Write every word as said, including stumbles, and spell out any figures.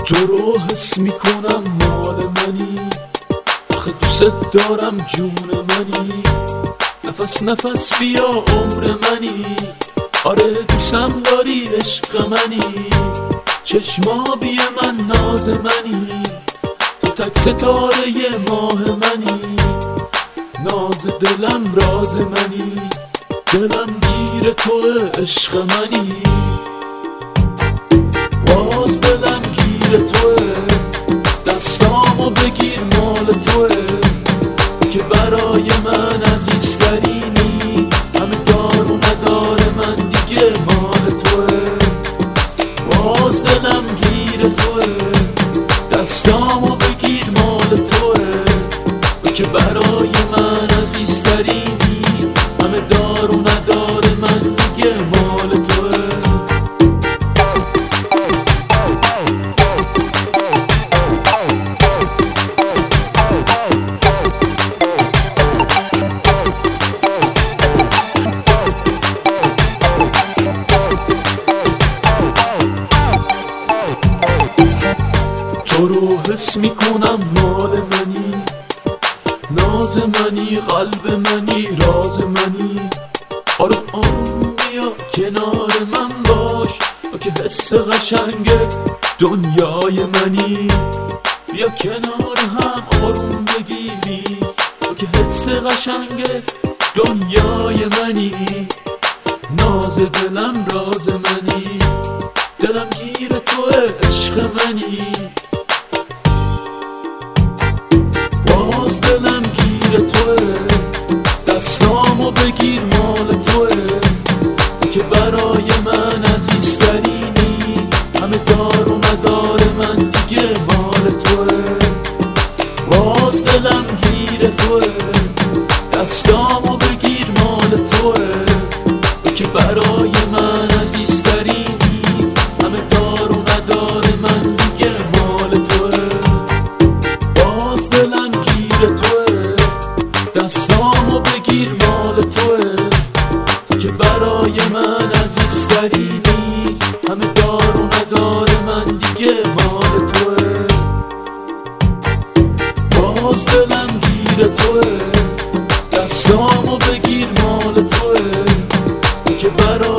تو رو حس میکنم مال منی، آخه دوست دارم جون منی، نفس نفس بیا عمر منی، آره دوستم داری عشق منی، چشمابی من ناز منی، تو تک ستاره ماه منی، ناز دلم راز منی، دلم گیر تو عشق منی، باز دلم گیر توه، دستامو بگیر مال توه، که برای من عزیزترینی، همه دار و ندار من دیگه مال توه، باز دلم گیر توه، دستامو بگیر مال توه، که برای من عزیزترینی، همه دار و ندار من دیگه مال توه. تو رو حس میکنم مال منی، ناز منی، قلب منی، راز منی، آروم آروم بیا کنار من باش، که حس قشنگ دنیای منی، بیا کنار هم آروم بگیری، که حس قشنگ دنیای منی، ناز دلم راز منی، دلم گیر تو عشق منی، باز دلم گیر توه، دستامو بگیر مال توه، که برای من عزیزترینی، همه دار و ندار من دیگه مال توه، باز دلم گیر توه، دستامو بگیر مال توه، که برای من عزیزترینی، همه دار و ندار من دیگه مال توه، باز دلم گیر توه، دستامو بگیر مال توه، که برای من عزیزترینی، همه دار و ندار من دیگه مال توه، باز دلم گیر توه، دستامو بگیر مال توه، که برای